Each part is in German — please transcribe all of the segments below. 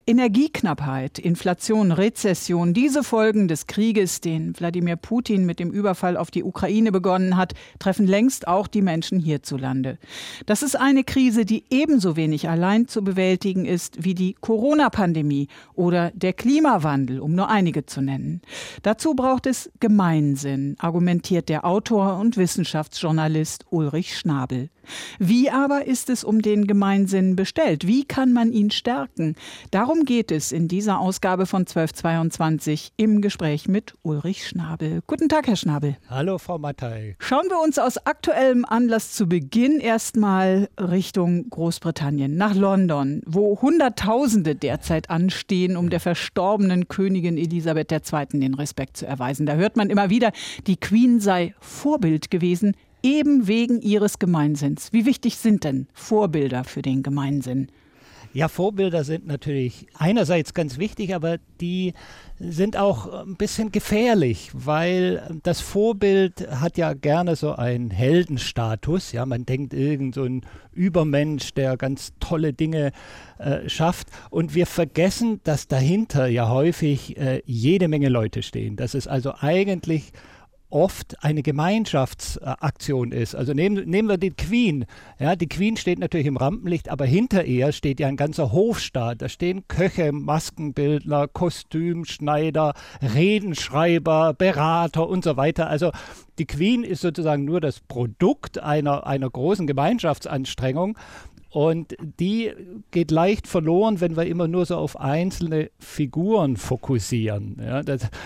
Energieknappheit, Inflation, Rezession, diese Folgen des Krieges, den Wladimir Putin mit dem Überfall auf die Ukraine begonnen hat, treffen längst auch die Menschen hierzulande. Das ist eine Krise, die ebenso wenig allein zu bewältigen ist wie die Corona-Pandemie oder der Klimawandel, um nur einige zu nennen. Dazu braucht es Gemeinsinn, argumentiert der Autor und Wissenschaftsjournalist Ulrich Schnabel. Wie aber ist es um den Gemeinsinn bestellt? Wie kann man ihn stärken? Darum geht es in dieser Ausgabe von 1222 im Gespräch mit Ulrich Schnabel. Guten Tag, Herr Schnabel. Hallo, Frau Mattei. Schauen wir uns aus aktuellem Anlass zu Beginn erstmal Richtung Großbritannien, nach London, wo Hunderttausende derzeit anstehen, um der verstorbenen Königin Elisabeth II. Den Respekt zu erweisen. Da hört man immer wieder, die Queen sei Vorbild gewesen, eben wegen ihres Gemeinsinns. Wie wichtig sind denn Vorbilder für den Gemeinsinn? Ja, Vorbilder sind natürlich einerseits ganz wichtig, aber die sind auch ein bisschen gefährlich, weil das Vorbild hat ja gerne so einen Heldenstatus. Ja, man denkt, irgend so ein Übermensch, der ganz tolle Dinge schafft. Und wir vergessen, dass dahinter ja häufig jede Menge Leute stehen. Dass es also eigentlich oft eine Gemeinschaftsaktion ist. Also nehmen wir die Queen. Ja, die Queen steht natürlich im Rampenlicht, aber hinter ihr steht ja ein ganzer Hofstaat. Da stehen Köche, Maskenbildner, Kostümschneider, Redenschreiber, Berater und so weiter. Also die Queen ist sozusagen nur das Produkt einer großen Gemeinschaftsanstrengung. Und die geht leicht verloren, wenn wir immer nur so auf einzelne Figuren fokussieren. Ja,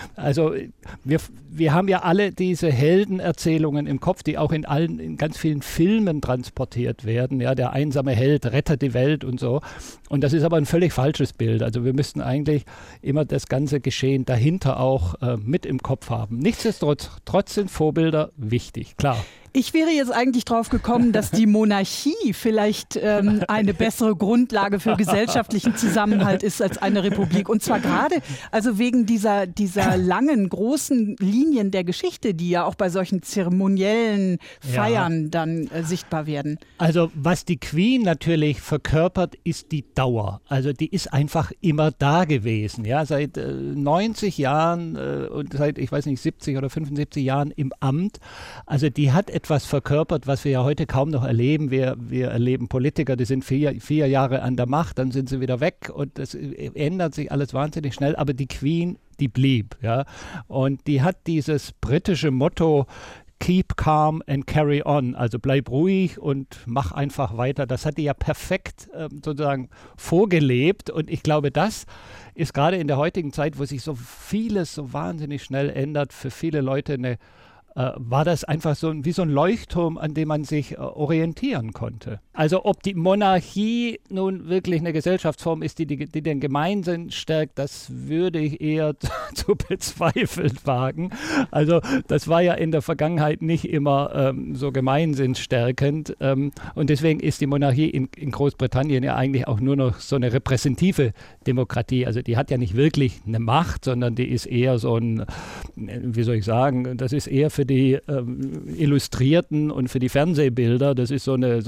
wir haben ja alle diese Heldenerzählungen im Kopf, die auch in ganz vielen Filmen transportiert werden. Ja, der einsame Held rettet die Welt und so. Und das ist aber ein völlig falsches Bild. Also wir müssten eigentlich immer das ganze Geschehen dahinter auch mit im Kopf haben. Nichtsdestotrotz sind Vorbilder wichtig, klar. Ich wäre jetzt eigentlich drauf gekommen, dass die Monarchie vielleicht eine bessere Grundlage für gesellschaftlichen Zusammenhalt ist als eine Republik. Und zwar gerade also wegen dieser langen, großen Linien der Geschichte, die ja auch bei solchen zeremoniellen Feiern dann sichtbar werden. Also was die Queen natürlich verkörpert, ist die Dauer. Also die ist einfach immer da gewesen. Ja, seit 90 Jahren und seit, ich weiß nicht, 70 oder 75 Jahren im Amt. Also die hat etwas verkörpert, was wir ja heute kaum noch erleben. Wir erleben Politiker, die sind vier Jahre an der Macht, dann sind sie wieder weg und das ändert sich alles wahnsinnig schnell. Aber die Queen, die blieb. Ja? Und die hat dieses britische Motto Keep calm and carry on, also bleib ruhig und mach einfach weiter. Das hat die ja perfekt sozusagen vorgelebt und ich glaube, das ist gerade in der heutigen Zeit, wo sich so vieles so wahnsinnig schnell ändert, für viele Leute war das einfach wie so ein Leuchtturm, an dem man sich orientieren konnte. Also ob die Monarchie nun wirklich eine Gesellschaftsform ist, die den Gemeinsinn stärkt, das würde ich eher zu bezweifeln wagen. Also das war ja in der Vergangenheit nicht immer so gemeinsinnstärkend und deswegen ist die Monarchie in Großbritannien ja eigentlich auch nur noch so eine repräsentative Demokratie. Also die hat ja nicht wirklich eine Macht, sondern die ist eher so ein, wie soll ich sagen, das ist eher für die Illustrierten und für die Fernsehbilder. Das ist so eine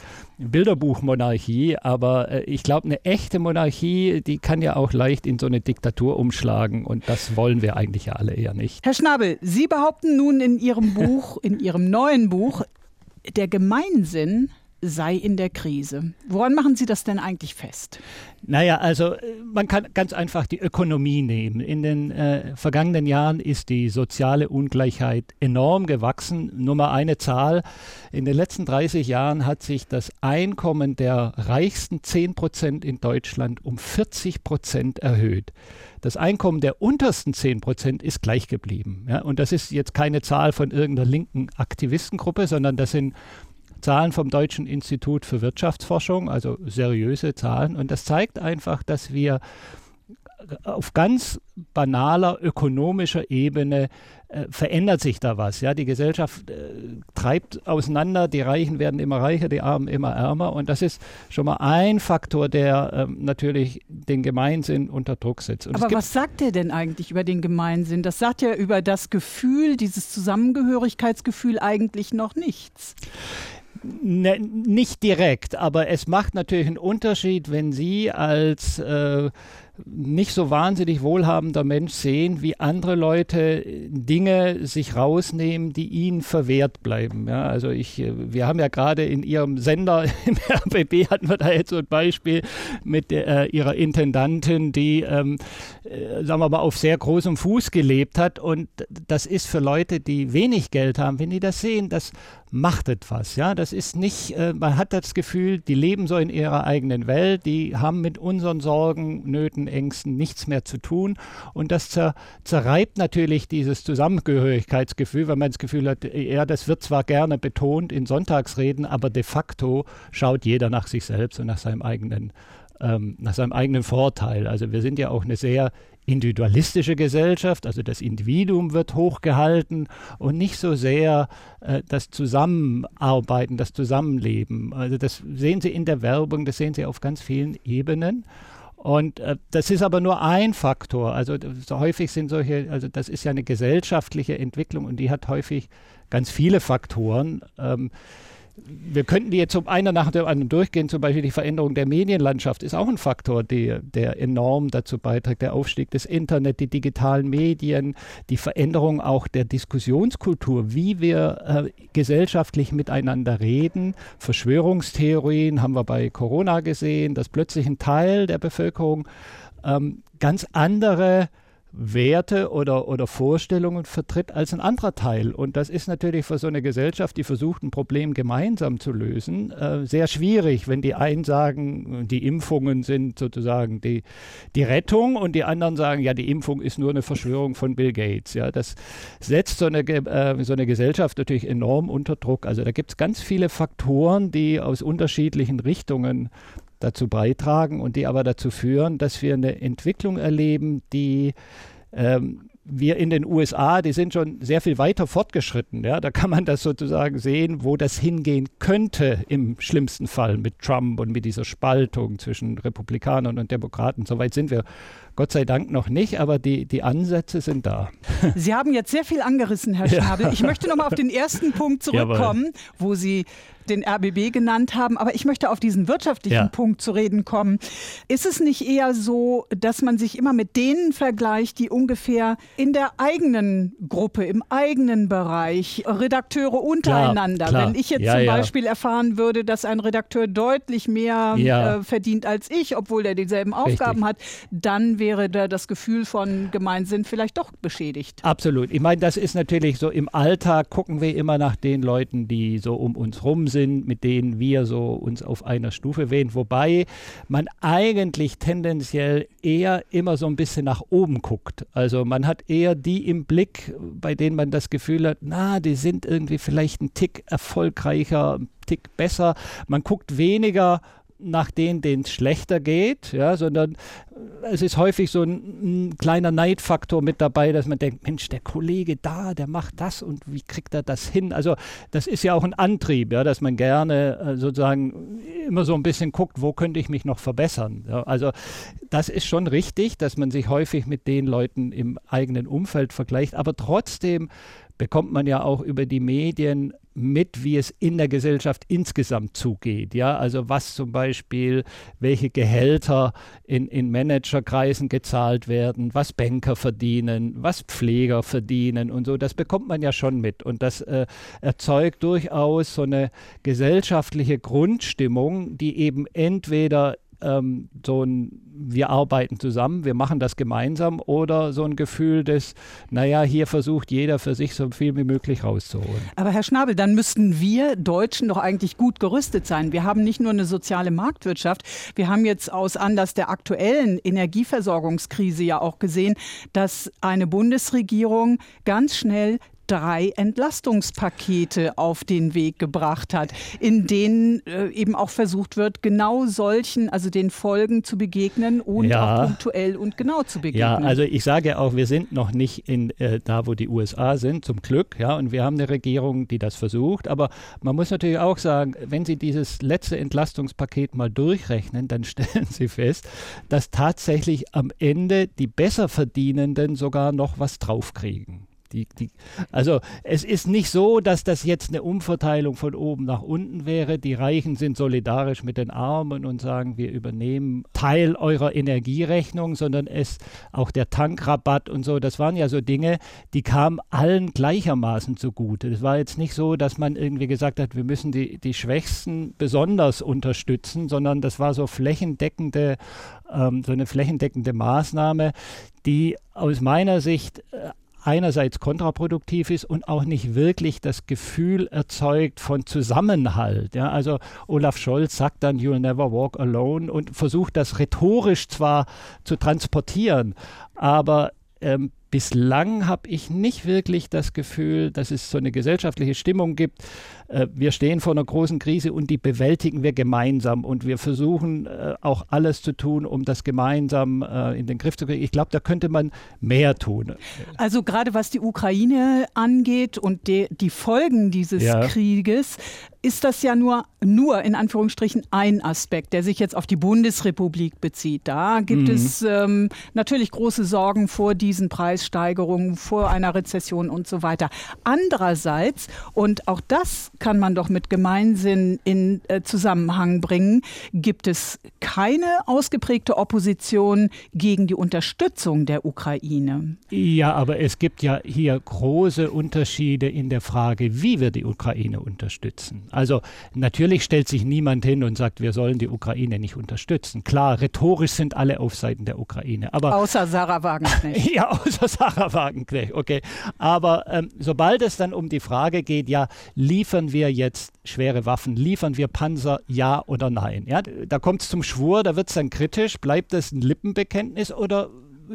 Bilderbuchmonarchie, aber ich glaube, eine echte Monarchie, die kann ja auch leicht in so eine Diktatur umschlagen und das wollen wir eigentlich ja alle eher nicht. Herr Schnabel, Sie behaupten nun in Ihrem Buch, in Ihrem neuen Buch, der Gemeinsinn sei in der Krise. Woran machen Sie das denn eigentlich fest? Naja, also man kann ganz einfach die Ökonomie nehmen. In den vergangenen Jahren ist die soziale Ungleichheit enorm gewachsen. Nur mal eine Zahl. In den letzten 30 Jahren hat sich das Einkommen der reichsten 10% in Deutschland um 40% erhöht. Das Einkommen der untersten 10% ist gleich geblieben. Ja? Und das ist jetzt keine Zahl von irgendeiner linken Aktivistengruppe, sondern das sind Zahlen vom Deutschen Institut für Wirtschaftsforschung, also seriöse Zahlen. Und das zeigt einfach, dass wir auf ganz banaler ökonomischer Ebene verändert sich da was. Ja? Die Gesellschaft treibt auseinander, die Reichen werden immer reicher, die Armen immer ärmer. Und das ist schon mal ein Faktor, der natürlich den Gemeinsinn unter Druck setzt. Und aber was sagt der denn eigentlich über den Gemeinsinn? Das sagt ja über das Gefühl, dieses Zusammengehörigkeitsgefühl eigentlich noch nichts. Nicht direkt, aber es macht natürlich einen Unterschied, wenn Sie als nicht so wahnsinnig wohlhabender Mensch sehen, wie andere Leute Dinge sich rausnehmen, die ihnen verwehrt bleiben. Ja, also wir haben ja gerade in Ihrem Sender, im RBB hatten wir da jetzt so ein Beispiel mit Ihrer Intendantin, die, sagen wir mal, auf sehr großem Fuß gelebt hat, und das ist für Leute, die wenig Geld haben, wenn die das sehen, das macht etwas. Ja, das ist nicht, man hat das Gefühl, die leben so in ihrer eigenen Welt, die haben mit unseren Sorgen, Nöten, Ängsten nichts mehr zu tun, und das zerreibt natürlich dieses Zusammengehörigkeitsgefühl, weil man das Gefühl hat, ja, das wird zwar gerne betont in Sonntagsreden, aber de facto schaut jeder nach sich selbst und nach seinem eigenen Vorteil. Also wir sind ja auch eine sehr individualistische Gesellschaft, also das Individuum wird hochgehalten und nicht so sehr das Zusammenarbeiten, das Zusammenleben. Also das sehen Sie in der Werbung, das sehen Sie auf ganz vielen Ebenen. Und das ist aber nur ein Faktor. Also so häufig sind also das ist ja eine gesellschaftliche Entwicklung, und die hat häufig ganz viele Faktoren. Wir könnten die jetzt einer nach dem anderen durchgehen. Zum Beispiel die Veränderung der Medienlandschaft ist auch ein Faktor, der enorm dazu beiträgt. Der Aufstieg des Internet, die digitalen Medien, die Veränderung auch der Diskussionskultur, wie wir gesellschaftlich miteinander reden. Verschwörungstheorien haben wir bei Corona gesehen, dass plötzlich ein Teil der Bevölkerung ganz andere Werte oder Vorstellungen vertritt als ein anderer Teil. Und das ist natürlich für so eine Gesellschaft, die versucht, ein Problem gemeinsam zu lösen, sehr schwierig, wenn die einen sagen, die Impfungen sind sozusagen die Rettung, und die anderen sagen, ja, die Impfung ist nur eine Verschwörung von Bill Gates. Ja, das setzt so eine Gesellschaft natürlich enorm unter Druck. Also da gibt es ganz viele Faktoren, die aus unterschiedlichen Richtungen dazu beitragen und die aber dazu führen, dass wir eine Entwicklung erleben, die wir in den USA, die sind schon sehr viel weiter fortgeschritten. Ja? Da kann man das sozusagen sehen, wo das hingehen könnte im schlimmsten Fall mit Trump und mit dieser Spaltung zwischen Republikanern und Demokraten. Soweit sind wir Gott sei Dank noch nicht, aber die Ansätze sind da. Sie haben jetzt sehr viel angerissen, Herr Schnabel. Ja. Ich möchte noch mal auf den ersten Punkt zurückkommen, wo Sie den RBB genannt haben, aber ich möchte auf diesen wirtschaftlichen Punkt zu reden kommen. Ist es nicht eher so, dass man sich immer mit denen vergleicht, die ungefähr in der eigenen Gruppe, im eigenen Bereich, Redakteure untereinander, klar. Wenn ich jetzt zum Beispiel erfahren würde, dass ein Redakteur deutlich mehr verdient als ich, obwohl er dieselben Aufgaben hat, dann wäre da das Gefühl von Gemeinsinn vielleicht doch beschädigt. Absolut. Ich meine, das ist natürlich so, im Alltag gucken wir immer nach den Leuten, die so um uns rum sind, mit denen wir so uns auf einer Stufe wählen, wobei man eigentlich tendenziell eher immer so ein bisschen nach oben guckt. Also man hat eher die im Blick, bei denen man das Gefühl hat, die sind irgendwie vielleicht ein Tick erfolgreicher, ein Tick besser. Man guckt weniger nach denen es schlechter geht, sondern es ist häufig so ein kleiner Neidfaktor mit dabei, dass man denkt, Mensch, der Kollege da, der macht das und wie kriegt er das hin? Also das ist ja auch ein Antrieb, dass man gerne sozusagen immer so ein bisschen guckt, wo könnte ich mich noch verbessern? Ja, also das ist schon richtig, dass man sich häufig mit den Leuten im eigenen Umfeld vergleicht, aber trotzdem bekommt man ja auch über die Medien mit, wie es in der Gesellschaft insgesamt zugeht. Ja, also was zum Beispiel, welche Gehälter in Managerkreisen gezahlt werden, was Banker verdienen, was Pfleger verdienen und so, das bekommt man ja schon mit. Und das erzeugt durchaus so eine gesellschaftliche Grundstimmung, die eben entweder wir arbeiten zusammen, wir machen das gemeinsam, oder so ein Gefühl des, hier versucht jeder für sich so viel wie möglich rauszuholen. Aber Herr Schnabel, dann müssten wir Deutschen doch eigentlich gut gerüstet sein. Wir haben nicht nur eine soziale Marktwirtschaft, wir haben jetzt aus Anlass der aktuellen Energieversorgungskrise ja auch gesehen, dass eine Bundesregierung ganz schnell 3 Entlastungspakete auf den Weg gebracht hat, in denen eben auch versucht wird, genau solchen, also den Folgen zu begegnen und auch punktuell und genau zu begegnen. Ja, also ich sage ja auch, wir sind noch nicht da, wo die USA sind, zum Glück, und wir haben eine Regierung, die das versucht, aber man muss natürlich auch sagen, wenn Sie dieses letzte Entlastungspaket mal durchrechnen, dann stellen Sie fest, dass tatsächlich am Ende die Besserverdienenden sogar noch was draufkriegen. Also es ist nicht so, dass das jetzt eine Umverteilung von oben nach unten wäre. Die Reichen sind solidarisch mit den Armen und sagen, wir übernehmen Teil eurer Energierechnung, sondern auch der Tankrabatt und so, das waren ja so Dinge, die kamen allen gleichermaßen zugute. Es war jetzt nicht so, dass man irgendwie gesagt hat, wir müssen die Schwächsten besonders unterstützen, sondern das war so eine flächendeckende Maßnahme, die aus meiner Sicht einerseits kontraproduktiv ist und auch nicht wirklich das Gefühl erzeugt von Zusammenhalt. Ja, also Olaf Scholz sagt dann, you'll never walk alone und versucht das rhetorisch zwar zu transportieren, aber bislang habe ich nicht wirklich das Gefühl, dass es so eine gesellschaftliche Stimmung gibt. Wir stehen vor einer großen Krise und die bewältigen wir gemeinsam und wir versuchen auch alles zu tun, um das gemeinsam in den Griff zu kriegen. Ich glaube, da könnte man mehr tun. Also gerade was die Ukraine angeht und die Folgen dieses Krieges, ist das ja nur in Anführungsstrichen ein Aspekt, der sich jetzt auf die Bundesrepublik bezieht. Da gibt es natürlich große Sorgen vor diesen Preissteigerungen, vor einer Rezession und so weiter. Andererseits, und auch das kann man doch mit Gemeinsinn in Zusammenhang bringen, gibt es keine ausgeprägte Opposition gegen die Unterstützung der Ukraine. Ja, aber es gibt ja hier große Unterschiede in der Frage, wie wir die Ukraine unterstützen. Also natürlich stellt sich niemand hin und sagt, wir sollen die Ukraine nicht unterstützen. Klar, rhetorisch sind alle auf Seiten der Ukraine. Aber außer Sarah Wagenknecht. Ja, außer Sarah Wagenknecht, okay. Aber sobald es dann um die Frage geht, ja, liefern wir jetzt schwere Waffen, liefern wir Panzer, ja oder nein? Ja, da kommt es zum Schwur, da wird es dann kritisch. Bleibt das ein Lippenbekenntnis oder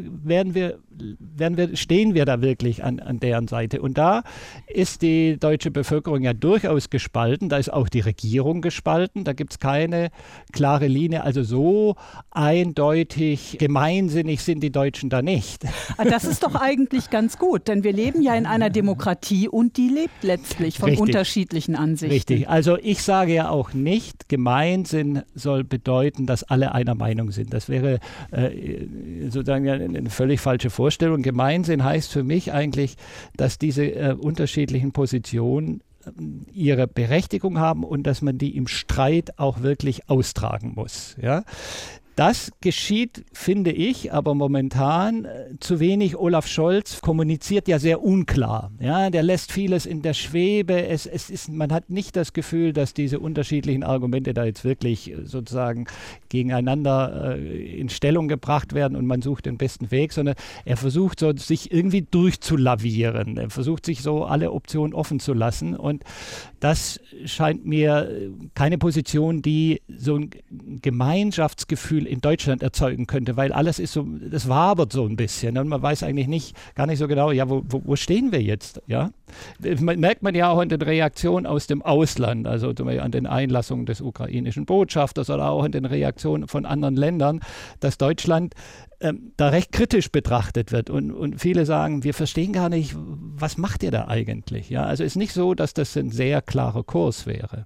stehen wir da wirklich an deren Seite? Und da ist die deutsche Bevölkerung ja durchaus gespalten. Da ist auch die Regierung gespalten. Da gibt es keine klare Linie. Also so eindeutig gemeinsinnig sind die Deutschen da nicht. Das ist doch eigentlich ganz gut, denn wir leben ja in einer Demokratie und die lebt letztlich von unterschiedlichen Ansichten. Richtig. Also ich sage ja auch nicht, Gemeinsinn soll bedeuten, dass alle einer Meinung sind. Das wäre sozusagen ja eine völlig falsche Vorstellung. Gemeinsinn heißt für mich eigentlich, dass diese unterschiedlichen Positionen ihre Berechtigung haben und dass man die im Streit auch wirklich austragen muss. Ja? Das geschieht, finde ich, aber momentan zu wenig. Olaf Scholz kommuniziert ja sehr unklar. Ja, der lässt vieles in der Schwebe. Man hat nicht das Gefühl, dass diese unterschiedlichen Argumente da jetzt wirklich sozusagen gegeneinander in Stellung gebracht werden und man sucht den besten Weg, sondern er versucht so, sich irgendwie durchzulavieren. Er versucht sich so alle Optionen offen zu lassen und das scheint mir keine Position, die so ein Gemeinschaftsgefühl in Deutschland erzeugen könnte, weil alles ist so, das wabert so ein bisschen und man weiß eigentlich gar nicht so genau, ja, wo stehen wir jetzt, ja? Merkt man ja auch in den Reaktionen aus dem Ausland, also an den Einlassungen des ukrainischen Botschafters oder auch in den Reaktionen von anderen Ländern, dass Deutschland da recht kritisch betrachtet wird und viele sagen, wir verstehen gar nicht, was macht ihr da eigentlich, ja? Also ist nicht so, dass das ein sehr klarer Kurs wäre.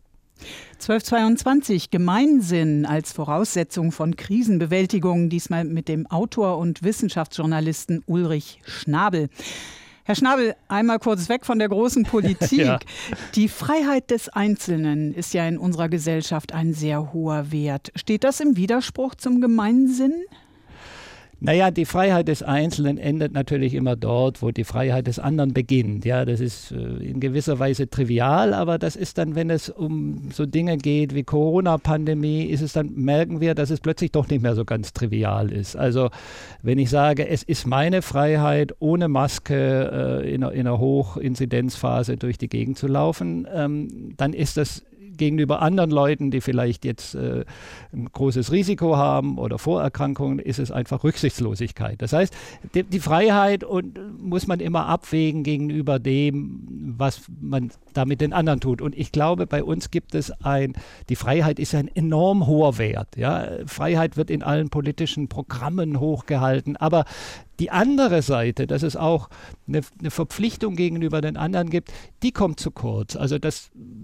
1222 Gemeinsinn als Voraussetzung von Krisenbewältigung, diesmal mit dem Autor und Wissenschaftsjournalisten Ulrich Schnabel. Herr Schnabel, einmal kurz weg von der großen Politik. Ja. Die Freiheit des Einzelnen ist ja in unserer Gesellschaft ein sehr hoher Wert. Steht das im Widerspruch zum Gemeinsinn? Naja, die Freiheit des Einzelnen endet natürlich immer dort, wo die Freiheit des anderen beginnt. Ja, das ist in gewisser Weise trivial, aber das ist dann, wenn es um so Dinge geht wie Corona-Pandemie, merken wir, dass es plötzlich doch nicht mehr so ganz trivial ist. Also wenn ich sage, es ist meine Freiheit, ohne Maske in einer Hochinzidenzphase durch die Gegend zu laufen, dann ist das gegenüber anderen Leuten, die vielleicht jetzt ein großes Risiko haben oder Vorerkrankungen, ist es einfach Rücksichtslosigkeit. Das heißt, die Freiheit muss man immer abwägen gegenüber dem, was man da mit den anderen tut. Und ich glaube, bei uns gibt es die Freiheit ist ein enorm hoher Wert. Ja? Freiheit wird in allen politischen Programmen hochgehalten, aber die andere Seite, dass es auch eine Verpflichtung gegenüber den anderen gibt, die kommt zu kurz. Also das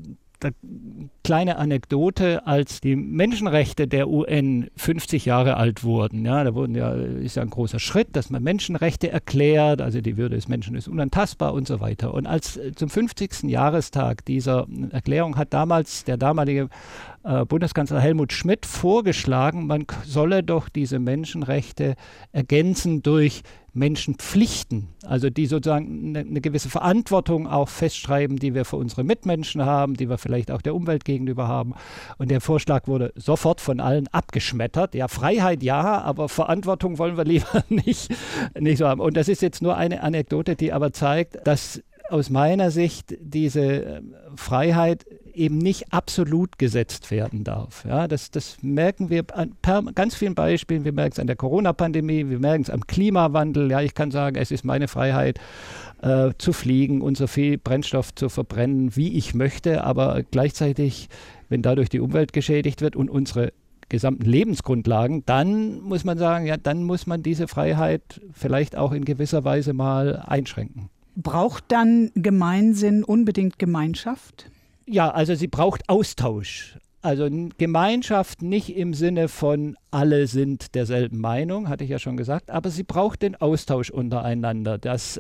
kleine Anekdote, als die Menschenrechte der UN 50 Jahre alt wurden. Ja, ist ja ein großer Schritt, dass man Menschenrechte erklärt, also die Würde des Menschen ist unantastbar und so weiter. Und als zum 50. Jahrestag dieser Erklärung hat damals der damalige Bundeskanzler Helmut Schmidt vorgeschlagen, man solle doch diese Menschenrechte ergänzen durch Menschenpflichten, also die sozusagen eine gewisse Verantwortung auch festschreiben, die wir für unsere Mitmenschen haben, die wir vielleicht auch der Umwelt gegenüber haben. Und der Vorschlag wurde sofort von allen abgeschmettert. Ja, Freiheit ja, aber Verantwortung wollen wir lieber nicht so haben. Und das ist jetzt nur eine Anekdote, die aber zeigt, dass aus meiner Sicht diese Freiheit eben nicht absolut gesetzt werden darf. Ja, das merken wir an ganz vielen Beispielen. Wir merken es an der Corona-Pandemie, wir merken es am Klimawandel. Ja, ich kann sagen, es ist meine Freiheit, zu fliegen und so viel Brennstoff zu verbrennen, wie ich möchte. Aber gleichzeitig, wenn dadurch die Umwelt geschädigt wird und unsere gesamten Lebensgrundlagen, dann muss man sagen, ja, dann muss man diese Freiheit vielleicht auch in gewisser Weise mal einschränken. Braucht dann Gemeinsinn unbedingt Gemeinschaft? Ja, also sie braucht Austausch. Also Gemeinschaft nicht im Sinne von alle sind derselben Meinung, hatte ich ja schon gesagt, aber sie braucht den Austausch untereinander, das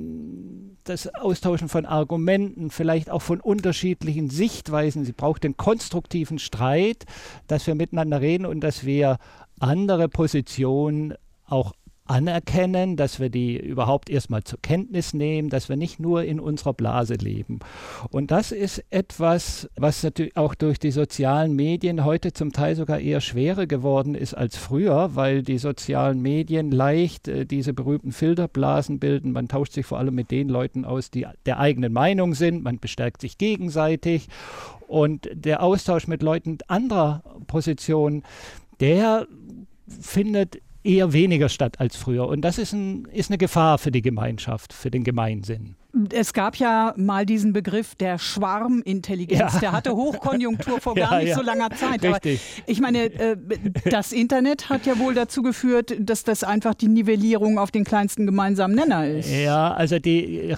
Austauschen von Argumenten, vielleicht auch von unterschiedlichen Sichtweisen. Sie braucht den konstruktiven Streit, dass wir miteinander reden und dass wir andere Positionen auch anerkennen, dass wir die überhaupt erstmal zur Kenntnis nehmen, dass wir nicht nur in unserer Blase leben. Und das ist etwas, was natürlich auch durch die sozialen Medien heute zum Teil sogar eher schwerer geworden ist als früher, weil die sozialen Medien leicht diese berühmten Filterblasen bilden. Man tauscht sich vor allem mit den Leuten aus, die der eigenen Meinung sind. Man bestärkt sich gegenseitig. Und der Austausch mit Leuten anderer Positionen, der findet eher weniger statt als früher. Und das ist eine Gefahr für die Gemeinschaft, für den Gemeinsinn. Es gab ja mal diesen Begriff der Schwarmintelligenz. Ja. Der hatte Hochkonjunktur vor gar nicht so langer Zeit. Richtig. Aber ich meine, das Internet hat ja wohl dazu geführt, dass das einfach die Nivellierung auf den kleinsten gemeinsamen Nenner ist. Ja, also die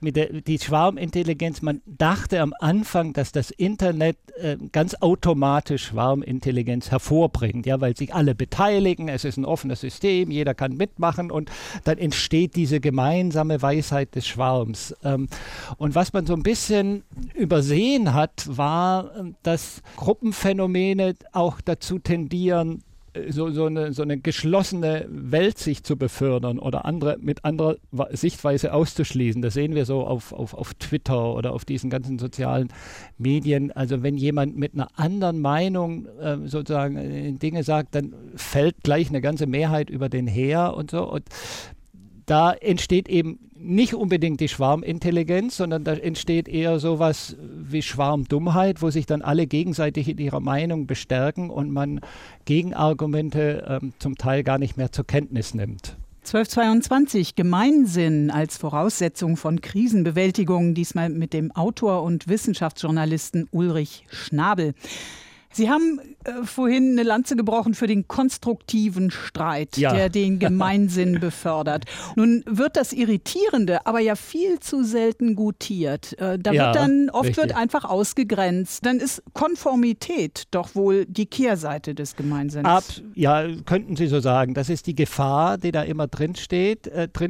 Schwarmintelligenz, man dachte am Anfang, dass das Internet ganz automatisch Schwarmintelligenz hervorbringt, ja, weil sich alle beteiligen, es ist ein offenes System, jeder kann mitmachen und dann entsteht diese gemeinsame Weisheit des Schwarms. Und was man so ein bisschen übersehen hat, war, dass Gruppenphänomene auch dazu tendieren, so eine geschlossene Weltsicht zu befördern oder mit anderer Sichtweise auszuschließen. Das sehen wir so auf Twitter oder auf diesen ganzen sozialen Medien. Also wenn jemand mit einer anderen Meinung sozusagen Dinge sagt, dann fällt gleich eine ganze Mehrheit über den her und so. Und da entsteht eben nicht unbedingt die Schwarmintelligenz, sondern da entsteht eher sowas wie Schwarmdummheit, wo sich dann alle gegenseitig in ihrer Meinung bestärken und man Gegenargumente zum Teil gar nicht mehr zur Kenntnis nimmt. 1222, Gemeinsinn als Voraussetzung von Krisenbewältigung, diesmal mit dem Autor und Wissenschaftsjournalisten Ulrich Schnabel. Sie haben vorhin eine Lanze gebrochen für den konstruktiven Streit, der den Gemeinsinn befördert. Nun wird das Irritierende aber ja viel zu selten gutiert. Da wird dann oft wird einfach ausgegrenzt. Dann ist Konformität doch wohl die Kehrseite des Gemeinsinns. Ja, könnten Sie so sagen. Das ist die Gefahr, die da immer drinsteckt,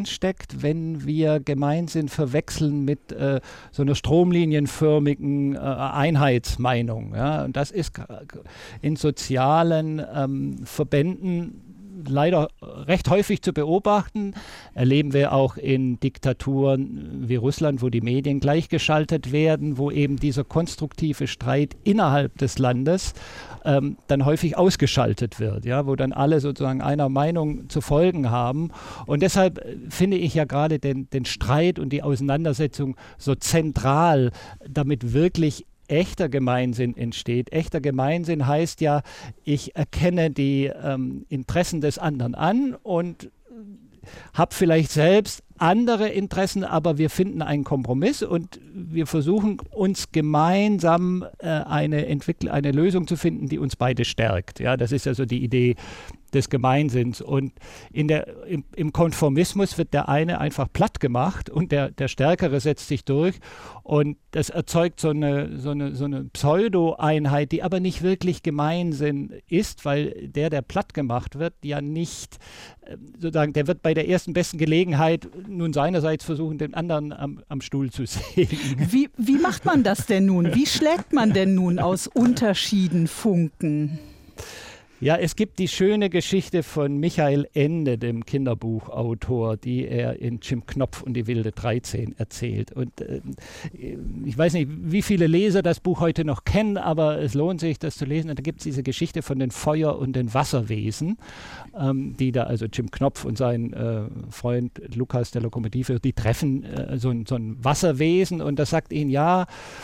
wenn wir Gemeinsinn verwechseln mit so einer stromlinienförmigen Einheitsmeinung. Ja? Und das ist in sozialen Verbänden leider recht häufig zu beobachten. Erleben wir auch in Diktaturen wie Russland, wo die Medien gleichgeschaltet werden, wo eben dieser konstruktive Streit innerhalb des Landes dann häufig ausgeschaltet wird, ja, wo dann alle sozusagen einer Meinung zu folgen haben. Und deshalb finde ich ja gerade den Streit und die Auseinandersetzung so zentral, damit wirklich echter Gemeinsinn entsteht. Echter Gemeinsinn heißt ja, ich erkenne die Interessen des anderen an und habe vielleicht selbst andere Interessen, aber wir finden einen Kompromiss und wir versuchen uns gemeinsam eine Lösung zu finden, die uns beide stärkt. Ja, das ist ja so die Idee des Gemeinsinns. Und im Konformismus wird der eine einfach platt gemacht und der Stärkere setzt sich durch. Und das erzeugt so eine Pseudo-Einheit, die aber nicht wirklich Gemeinsinn ist, weil der platt gemacht wird, ja nicht, sozusagen, der wird bei der ersten besten Gelegenheit nun seinerseits versuchen, den anderen am Stuhl zu sägen. Wie macht man das denn nun? Wie schlägt man denn nun aus Unterschieden Funken? Ja, es gibt die schöne Geschichte von Michael Ende, dem Kinderbuchautor, die er in Jim Knopf und die wilde 13 erzählt. Und ich weiß nicht, wie viele Leser das Buch heute noch kennen, aber es lohnt sich, das zu lesen. Und da gibt es diese Geschichte von den Feuer- und den Wasserwesen, die da, also Jim Knopf und sein Freund Lukas der Lokomotive, die treffen so ein Wasserwesen und das sagt ihnen, ja,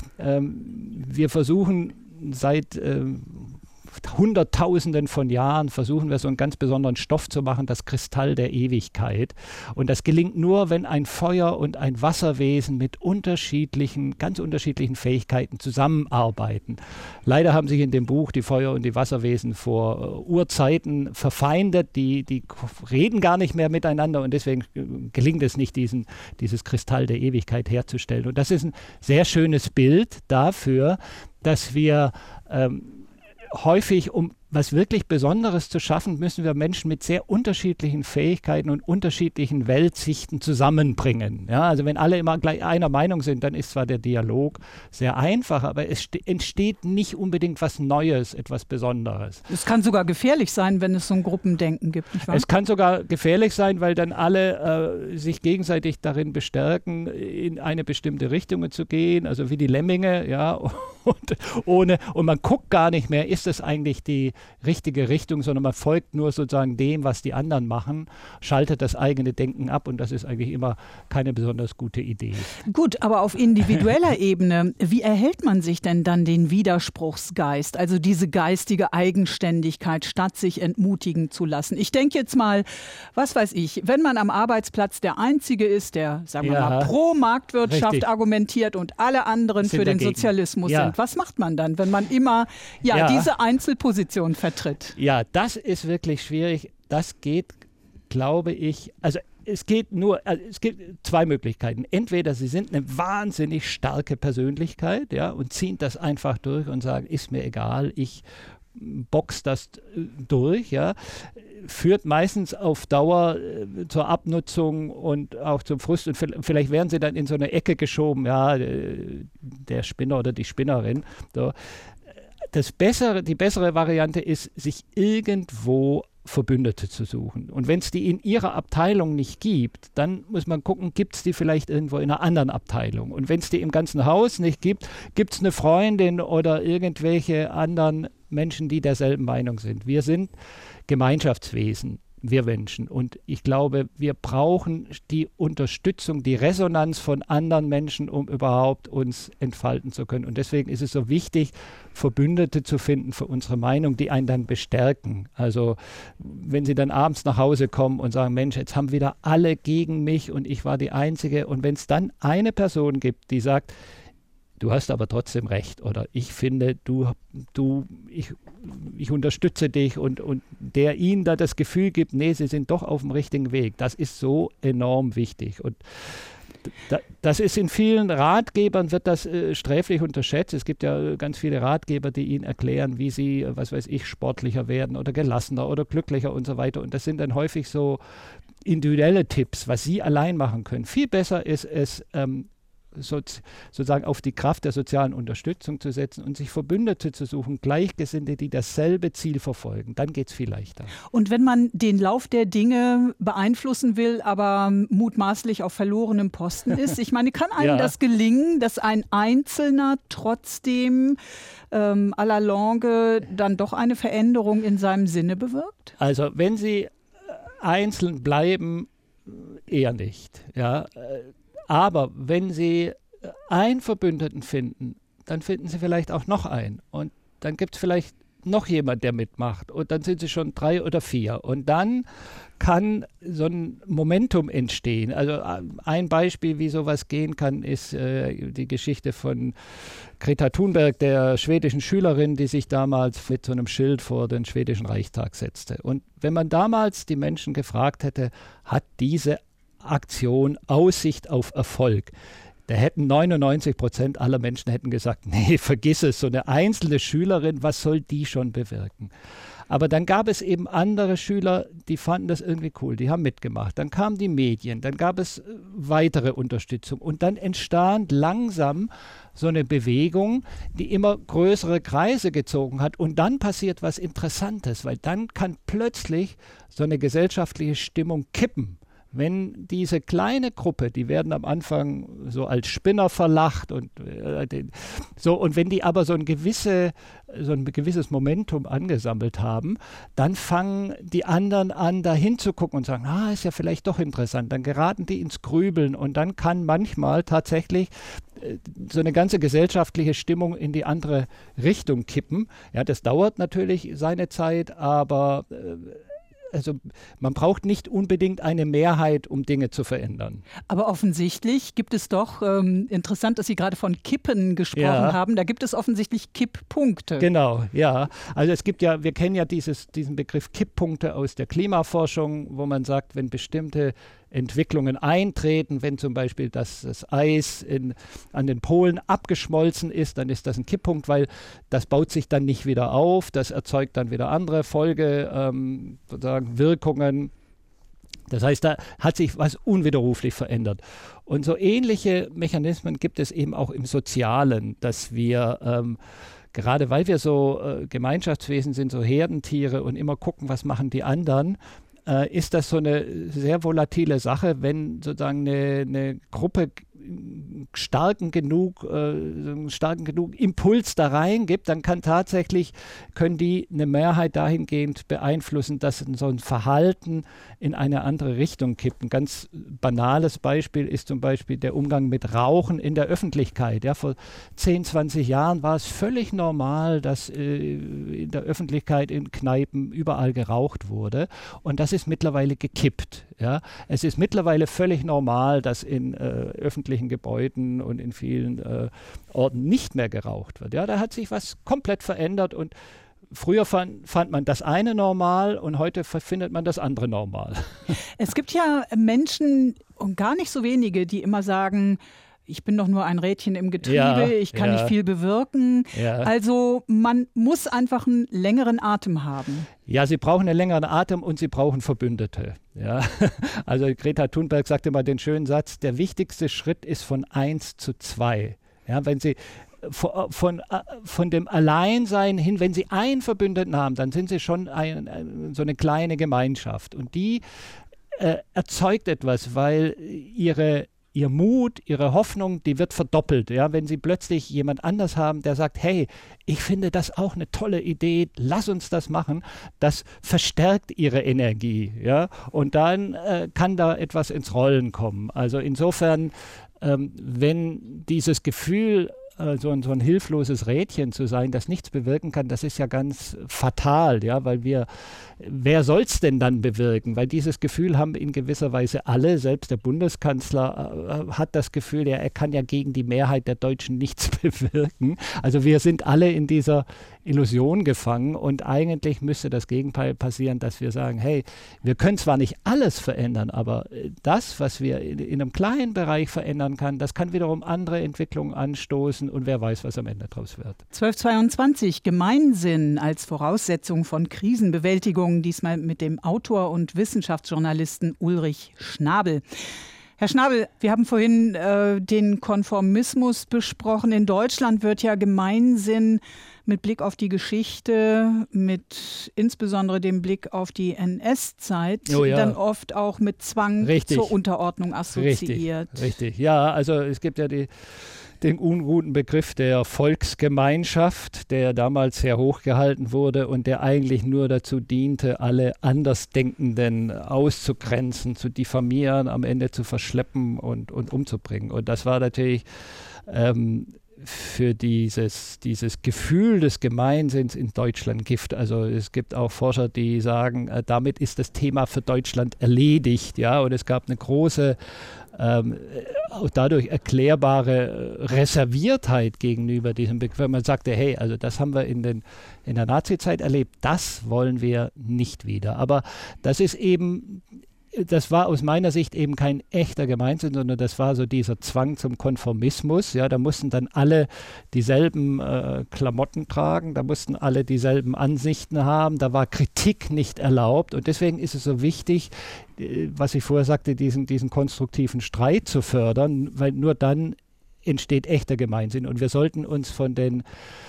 wir versuchen seit Hunderttausenden von Jahren versuchen wir so einen ganz besonderen Stoff zu machen, das Kristall der Ewigkeit. Und das gelingt nur, wenn ein Feuer- und ein Wasserwesen mit ganz unterschiedlichen Fähigkeiten zusammenarbeiten. Leider haben sich in dem Buch die Feuer- und die Wasserwesen vor Urzeiten verfeindet. Die reden gar nicht mehr miteinander und deswegen gelingt es nicht, dieses Kristall der Ewigkeit herzustellen. Und das ist ein sehr schönes Bild dafür, dass wir häufig, um was wirklich Besonderes zu schaffen, müssen wir Menschen mit sehr unterschiedlichen Fähigkeiten und unterschiedlichen Weltsichten zusammenbringen. Ja, also wenn alle immer gleich einer Meinung sind, dann ist zwar der Dialog sehr einfach, aber es entsteht nicht unbedingt was Neues, etwas Besonderes. Es kann sogar gefährlich sein, wenn es so ein Gruppendenken gibt, nicht wahr? Es kann sogar gefährlich sein, weil dann alle sich gegenseitig darin bestärken, in eine bestimmte Richtung zu gehen, also wie die Lemminge, ja, und man guckt gar nicht mehr, ist es eigentlich die richtige Richtung, sondern man folgt nur sozusagen dem, was die anderen machen, schaltet das eigene Denken ab und das ist eigentlich immer keine besonders gute Idee. Gut, aber auf individueller Ebene, wie erhält man sich denn dann den Widerspruchsgeist, also diese geistige Eigenständigkeit, statt sich entmutigen zu lassen? Ich denke jetzt mal, was weiß ich, wenn man am Arbeitsplatz der Einzige ist, der, sagen wir mal, pro Marktwirtschaft argumentiert und alle anderen für den Sozialismus sind, was macht man dann, wenn man immer diese Einzelposition vertritt? Ja, das ist wirklich schwierig. Das geht, glaube ich, also es gibt zwei Möglichkeiten. Entweder Sie sind eine wahnsinnig starke Persönlichkeit, ja, und ziehen das einfach durch und sagen, ist mir egal, ich box das durch, ja, führt meistens auf Dauer zur Abnutzung und auch zum Frust und vielleicht werden sie dann in so eine Ecke geschoben, ja, der Spinner oder die Spinnerin. So. Die bessere Variante ist, sich irgendwo Verbündete zu suchen. Und wenn es die in ihrer Abteilung nicht gibt, dann muss man gucken, gibt es die vielleicht irgendwo in einer anderen Abteilung. Und wenn es die im ganzen Haus nicht gibt, gibt es eine Freundin oder irgendwelche anderen Menschen, die derselben Meinung sind. Wir sind Gemeinschaftswesen, wir Menschen. Und ich glaube, wir brauchen die Unterstützung, die Resonanz von anderen Menschen, um überhaupt uns entfalten zu können. Und deswegen ist es so wichtig, Verbündete zu finden für unsere Meinung, die einen dann bestärken. Also wenn Sie dann abends nach Hause kommen und sagen, Mensch, jetzt haben wieder alle gegen mich und ich war die Einzige. Und wenn es dann eine Person gibt, die sagt, du hast aber trotzdem recht oder ich finde, ich unterstütze dich und der ihnen da das Gefühl gibt, nee, sie sind doch auf dem richtigen Weg. Das ist so enorm wichtig und das ist in vielen Ratgebern, wird das sträflich unterschätzt. Es gibt ja ganz viele Ratgeber, die ihnen erklären, wie sie, was weiß ich, sportlicher werden oder gelassener oder glücklicher und so weiter. Und das sind dann häufig so individuelle Tipps, was sie allein machen können. Viel besser ist es, sozusagen auf die Kraft der sozialen Unterstützung zu setzen und sich Verbündete zu suchen, Gleichgesinnte, die dasselbe Ziel verfolgen. Dann geht es viel leichter. Und wenn man den Lauf der Dinge beeinflussen will, aber mutmaßlich auf verlorenem Posten ist, ich meine, kann einem das gelingen, dass ein Einzelner trotzdem à la longue dann doch eine Veränderung in seinem Sinne bewirkt? Also wenn Sie einzeln bleiben, eher nicht, ja. Aber wenn Sie einen Verbündeten finden, dann finden Sie vielleicht auch noch einen. Und dann gibt es vielleicht noch jemand, der mitmacht. Und dann sind sie schon 3 oder 4. Und dann kann so ein Momentum entstehen. Also ein Beispiel, wie sowas gehen kann, ist die Geschichte von Greta Thunberg, der schwedischen Schülerin, die sich damals mit so einem Schild vor den schwedischen Reichstag setzte. Und wenn man damals die Menschen gefragt hätte, hat diese Aktion Aussicht auf Erfolg? Da hätten 99% aller Menschen hätten gesagt, nee, vergiss es, so eine einzelne Schülerin, was soll die schon bewirken? Aber dann gab es eben andere Schüler, die fanden das irgendwie cool, die haben mitgemacht. Dann kamen die Medien, dann gab es weitere Unterstützung und dann entstand langsam so eine Bewegung, die immer größere Kreise gezogen hat. Und dann passiert was Interessantes, weil dann kann plötzlich so eine gesellschaftliche Stimmung kippen. Wenn diese kleine Gruppe, die werden am Anfang so als Spinner verlacht und wenn die aber so ein gewisses Momentum angesammelt haben, dann fangen die anderen an, da hinzugucken und sagen, ist ja vielleicht doch interessant. Dann geraten die ins Grübeln und dann kann manchmal tatsächlich so eine ganze gesellschaftliche Stimmung in die andere Richtung kippen. Ja, das dauert natürlich seine Zeit, aber also man braucht nicht unbedingt eine Mehrheit, um Dinge zu verändern. Aber offensichtlich gibt es doch, interessant, dass Sie gerade von Kippen gesprochen haben, da gibt es offensichtlich Kipppunkte. Genau, ja. Also es gibt ja, wir kennen ja diesen Begriff Kipppunkte aus der Klimaforschung, wo man sagt, wenn bestimmte Entwicklungen eintreten, wenn zum Beispiel das Eis an den Polen abgeschmolzen ist, dann ist das ein Kipppunkt, weil das baut sich dann nicht wieder auf, das erzeugt dann wieder andere Wirkungen. Das heißt, da hat sich was unwiderruflich verändert. Und so ähnliche Mechanismen gibt es eben auch im Sozialen, dass wir gerade weil wir so Gemeinschaftswesen sind, so Herdentiere und immer gucken, was machen die anderen, ist das so eine sehr volatile Sache, wenn sozusagen eine Gruppe starken genug Impuls da reingibt, dann können die eine Mehrheit dahingehend beeinflussen, dass so ein Verhalten in eine andere Richtung kippt. Ein ganz banales Beispiel ist zum Beispiel der Umgang mit Rauchen in der Öffentlichkeit. Ja, vor 10, 20 Jahren war es völlig normal, dass in der Öffentlichkeit, in Kneipen überall geraucht wurde. Und das ist mittlerweile gekippt. Ja. Es ist mittlerweile völlig normal, dass in öffentlichen Gebäuden und in vielen Orten nicht mehr geraucht wird. Ja, da hat sich was komplett verändert und früher fand man das eine normal und heute findet man das andere normal. Es gibt ja Menschen und gar nicht so wenige, die immer sagen, ich bin doch nur ein Rädchen im Getriebe, ich kann nicht viel bewirken. Ja. Also man muss einfach einen längeren Atem haben. Ja, sie brauchen einen längeren Atem und sie brauchen Verbündete. Ja. Also Greta Thunberg sagte mal den schönen Satz, der wichtigste Schritt ist von 1 zu 2. Ja, wenn sie von dem Alleinsein hin, wenn sie einen Verbündeten haben, dann sind sie schon so eine kleine Gemeinschaft. Und die erzeugt etwas, weil ihr Mut, ihre Hoffnung, die wird verdoppelt. Ja? Wenn sie plötzlich jemand anders haben, der sagt, hey, ich finde das auch eine tolle Idee, lass uns das machen, das verstärkt ihre Energie. Ja? Und dann kann da etwas ins Rollen kommen. Also insofern, wenn dieses Gefühl, so ein hilfloses Rädchen zu sein, das nichts bewirken kann, das ist ja ganz fatal, ja, weil wer soll es denn dann bewirken? Weil dieses Gefühl haben in gewisser Weise alle, selbst der Bundeskanzler hat das Gefühl, er kann ja gegen die Mehrheit der Deutschen nichts bewirken. Also wir sind alle in dieser Illusion gefangen und eigentlich müsste das Gegenteil passieren, dass wir sagen, hey, wir können zwar nicht alles verändern, aber das, was wir in einem kleinen Bereich verändern kann, das kann wiederum andere Entwicklungen anstoßen und wer weiß, was am Ende draus wird. 1222, Gemeinsinn als Voraussetzung von Krisenbewältigung, diesmal mit dem Autor und Wissenschaftsjournalisten Ulrich Schnabel. Herr Schnabel, wir haben vorhin den Konformismus besprochen. In Deutschland wird ja Gemeinsinn mit Blick auf die Geschichte, mit insbesondere dem Blick auf die NS-Zeit, dann oft auch mit Zwang zur Unterordnung assoziiert. Richtig. Ja, also es gibt ja den unguten Begriff der Volksgemeinschaft, der damals sehr hoch gehalten wurde und der eigentlich nur dazu diente, alle Andersdenkenden auszugrenzen, zu diffamieren, am Ende zu verschleppen und umzubringen. Und das war natürlich für dieses Gefühl des Gemeinsinns in Deutschland Gift. Also es gibt auch Forscher, die sagen, damit ist das Thema für Deutschland erledigt. Ja? Und es gab eine große, auch dadurch erklärbare Reserviertheit gegenüber diesem Begriff. Wenn man sagte, hey, also das haben wir in der Nazizeit erlebt, das wollen wir nicht wieder. Aber das war aus meiner Sicht eben kein echter Gemeinsinn, sondern das war so dieser Zwang zum Konformismus. Ja, da mussten dann alle dieselben Klamotten tragen, da mussten alle dieselben Ansichten haben, da war Kritik nicht erlaubt. Und deswegen ist es so wichtig, was ich vorher sagte, diesen konstruktiven Streit zu fördern, weil nur dann entsteht echter Gemeinsinn. Und wir sollten uns von den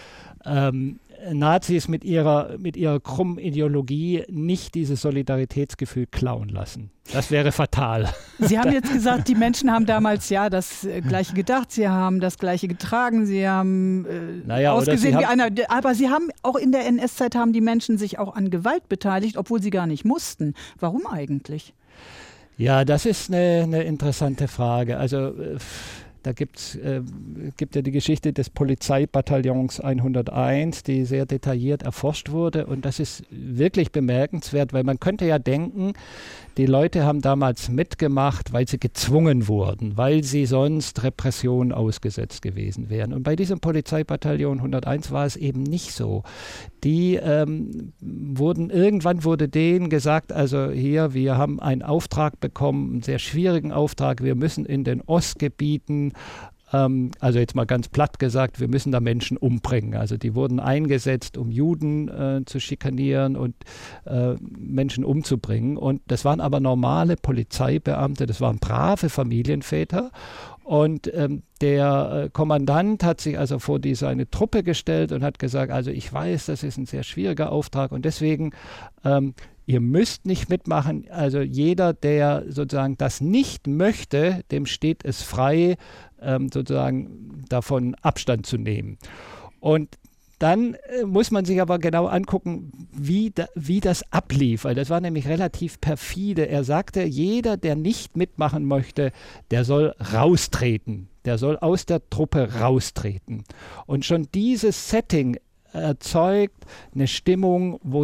Nazis mit ihrer krummen Ideologie nicht dieses Solidaritätsgefühl klauen lassen. Das wäre fatal. Sie haben jetzt gesagt, die Menschen haben damals ja das Gleiche gedacht, sie haben das Gleiche getragen, sie haben ausgesehen wie einer. Aber sie haben auch in der NS-Zeit haben die Menschen sich auch an Gewalt beteiligt, obwohl sie gar nicht mussten. Warum eigentlich? Ja, das ist eine interessante Frage. Also da gibt ja die Geschichte des Polizeibataillons 101, die sehr detailliert erforscht wurde. Und das ist wirklich bemerkenswert, weil man könnte ja denken, die Leute haben damals mitgemacht, weil sie gezwungen wurden, weil sie sonst Repressionen ausgesetzt gewesen wären. Und bei diesem Polizeibataillon 101 war es eben nicht so. Irgendwann wurde denen gesagt, also hier, wir haben einen Auftrag bekommen, einen sehr schwierigen Auftrag, wir müssen in den Ostgebieten, also jetzt mal ganz platt gesagt, wir müssen da Menschen umbringen. Also die wurden eingesetzt, um Juden zu schikanieren und Menschen umzubringen. Und das waren aber normale Polizeibeamte, das waren brave Familienväter. Und der Kommandant hat sich also vor seine Truppe gestellt und hat gesagt, also ich weiß, das ist ein sehr schwieriger Auftrag und deswegen ihr müsst nicht mitmachen. Also jeder, der sozusagen das nicht möchte, dem steht es frei, sozusagen davon Abstand zu nehmen. Und dann muss man sich aber genau angucken, wie das ablief, weil das war nämlich relativ perfide. Er sagte, jeder, der nicht mitmachen möchte, der soll raustreten. Der soll aus der Truppe raustreten. Und schon dieses Setting erzeugt eine Stimmung, wo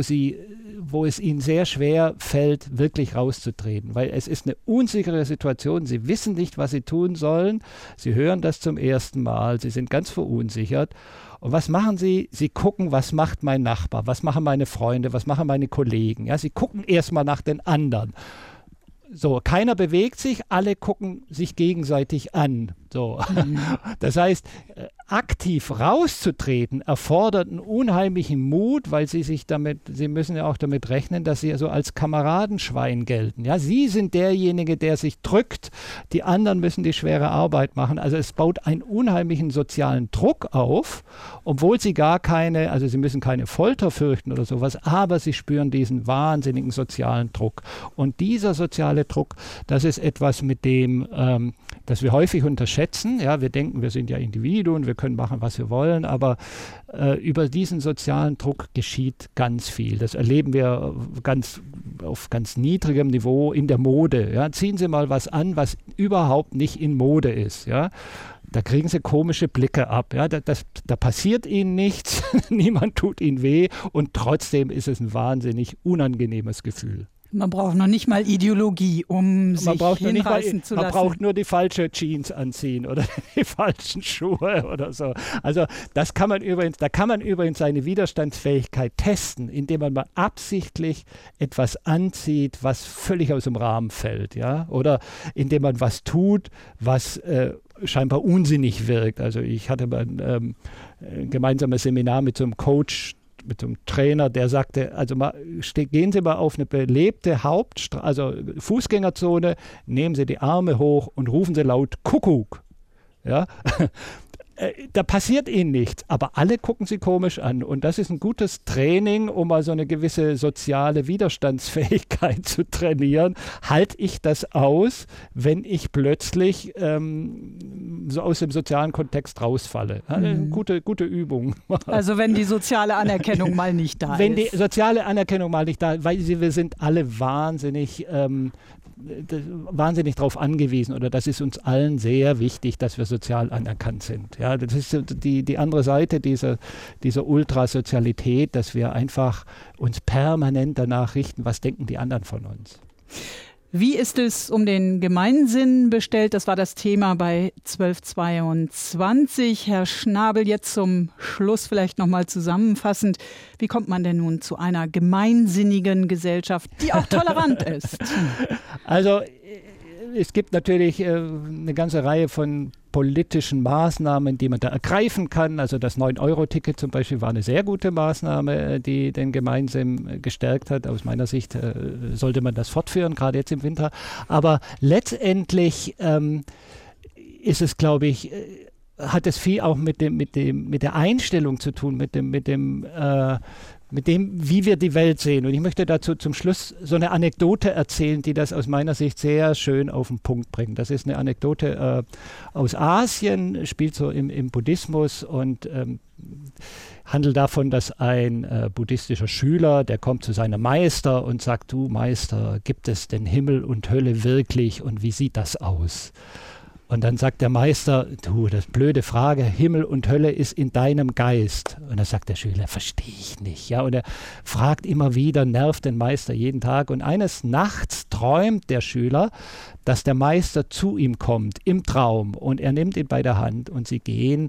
es ihnen sehr schwer fällt, wirklich rauszutreten, weil es ist eine unsichere Situation. Sie wissen nicht, was sie tun sollen. Sie hören das zum ersten Mal. Sie sind ganz verunsichert. Und was machen sie? Sie gucken, was macht mein Nachbar, was machen meine Freunde, was machen meine Kollegen. Ja, sie gucken erstmal nach den anderen. So, keiner bewegt sich, alle gucken sich gegenseitig an. So. Das heißt, aktiv rauszutreten erfordert einen unheimlichen Mut, weil sie müssen ja auch damit rechnen, dass sie so als Kameradenschwein gelten. Ja, sie sind derjenige, der sich drückt, die anderen müssen die schwere Arbeit machen. Also es baut einen unheimlichen sozialen Druck auf, obwohl sie sie müssen keine Folter fürchten oder sowas, aber sie spüren diesen wahnsinnigen sozialen Druck. Und dieser soziale Druck, das ist etwas, mit dem, das wir häufig unterschätzen. Ja, wir denken, wir sind ja Individuen, wir können machen, was wir wollen, aber über diesen sozialen Druck geschieht ganz viel. Das erleben wir auf ganz niedrigem Niveau in der Mode. Ja. Ziehen Sie mal was an, was überhaupt nicht in Mode ist. Ja. Da kriegen Sie komische Blicke ab. Ja. Da passiert Ihnen nichts, niemand tut Ihnen weh und trotzdem ist es ein wahnsinnig unangenehmes Gefühl. Man braucht noch nicht mal Ideologie, um sich hinreißen zu lassen. Man braucht nur die falsche Jeans anziehen oder die falschen Schuhe oder so. Also da kann man übrigens seine Widerstandsfähigkeit testen, indem man mal absichtlich etwas anzieht, was völlig aus dem Rahmen fällt. Ja? Oder indem man was tut, was scheinbar unsinnig wirkt. Also ich hatte mal ein gemeinsames Seminar mit so einem Coach, mit so einem Trainer, der sagte, also gehen Sie mal auf eine belebte Fußgängerzone, nehmen Sie die Arme hoch und rufen Sie laut Kuckuck. Ja? Da passiert ihnen nichts, aber alle gucken sie komisch an. Und das ist ein gutes Training, um mal so eine gewisse soziale Widerstandsfähigkeit zu trainieren. Halte ich das aus, wenn ich plötzlich so aus dem sozialen Kontext rausfalle? Gute Übung. Also wenn die soziale Anerkennung mal nicht da ist. Wenn die soziale Anerkennung mal nicht da ist, weil wir sind alle wahnsinnig darauf angewiesen, oder das ist uns allen sehr wichtig, dass wir sozial anerkannt sind. Ja, Ja, das ist die andere Seite dieser Ultrasozialität, dass wir einfach uns permanent danach richten, was denken die anderen von uns. Wie ist es um den Gemeinsinn bestellt? Das war das Thema bei 1222. Herr Schnabel, jetzt zum Schluss vielleicht nochmal zusammenfassend. Wie kommt man denn nun zu einer gemeinsinnigen Gesellschaft, die auch tolerant ist? Also es gibt natürlich eine ganze Reihe von politischen Maßnahmen, die man da ergreifen kann. Also das 9-Euro-Ticket zum Beispiel war eine sehr gute Maßnahme, die den Gemeinsinn gestärkt hat. Aus meiner Sicht sollte man das fortführen, gerade jetzt im Winter. Aber letztendlich ist es, glaube ich, hat es viel auch mit der Einstellung zu tun, mit dem, wie wir die Welt sehen. Und ich möchte dazu zum Schluss so eine Anekdote erzählen, die das aus meiner Sicht sehr schön auf den Punkt bringt. Das ist eine Anekdote aus Asien, spielt so im Buddhismus und handelt davon, dass ein buddhistischer Schüler, der kommt zu seinem Meister und sagt, du Meister, gibt es denn Himmel und Hölle wirklich und wie sieht das aus? Und dann sagt der Meister, du, das blöde Frage, Himmel und Hölle ist in deinem Geist. Und dann sagt der Schüler, verstehe ich nicht. Ja, und er fragt immer wieder, nervt den Meister jeden Tag. Und eines Nachts träumt der Schüler, dass der Meister zu ihm kommt im Traum. Und er nimmt ihn bei der Hand und sie gehen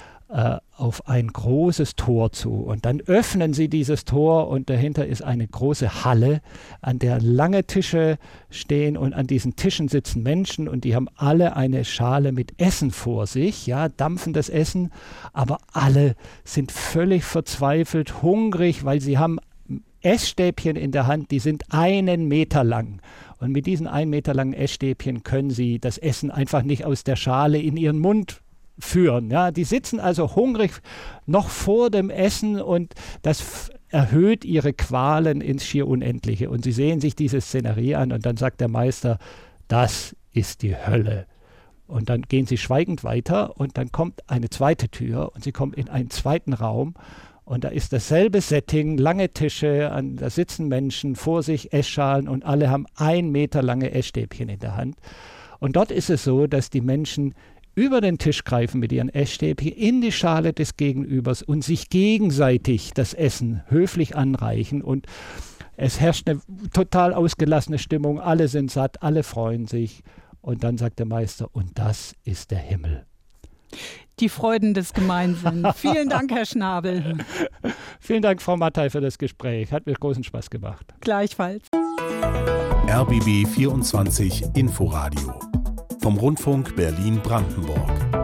auf ein großes Tor zu. Und dann öffnen sie dieses Tor und dahinter ist eine große Halle, an der lange Tische stehen und an diesen Tischen sitzen Menschen und die haben alle eine Schale mit Essen vor sich, ja, dampfendes Essen, aber alle sind völlig verzweifelt, hungrig, weil sie haben Essstäbchen in der Hand, die sind 1 Meter lang. Und mit diesen 1 Meter langen Essstäbchen können sie das Essen einfach nicht aus der Schale in ihren Mund führen. Ja, die sitzen also hungrig noch vor dem Essen und das erhöht ihre Qualen ins schier Unendliche. Und sie sehen sich diese Szenerie an und dann sagt der Meister, das ist die Hölle. Und dann gehen sie schweigend weiter und dann kommt eine zweite Tür und sie kommen in einen zweiten Raum und da ist dasselbe Setting, lange Tische, da sitzen Menschen vor sich, Essschalen und alle haben 1 Meter lange Essstäbchen in der Hand. Und dort ist es so, dass die Menschen über den Tisch greifen mit ihren Essstäbchen in die Schale des Gegenübers und sich gegenseitig das Essen höflich anreichen. Und es herrscht eine total ausgelassene Stimmung. Alle sind satt, alle freuen sich. Und dann sagt der Meister, und das ist der Himmel. Die Freuden des Gemeinsinns. Vielen Dank, Herr Schnabel. Vielen Dank, Frau Mattei, für das Gespräch. Hat mir großen Spaß gemacht. Gleichfalls. RBB 24 Inforadio vom Rundfunk Berlin-Brandenburg.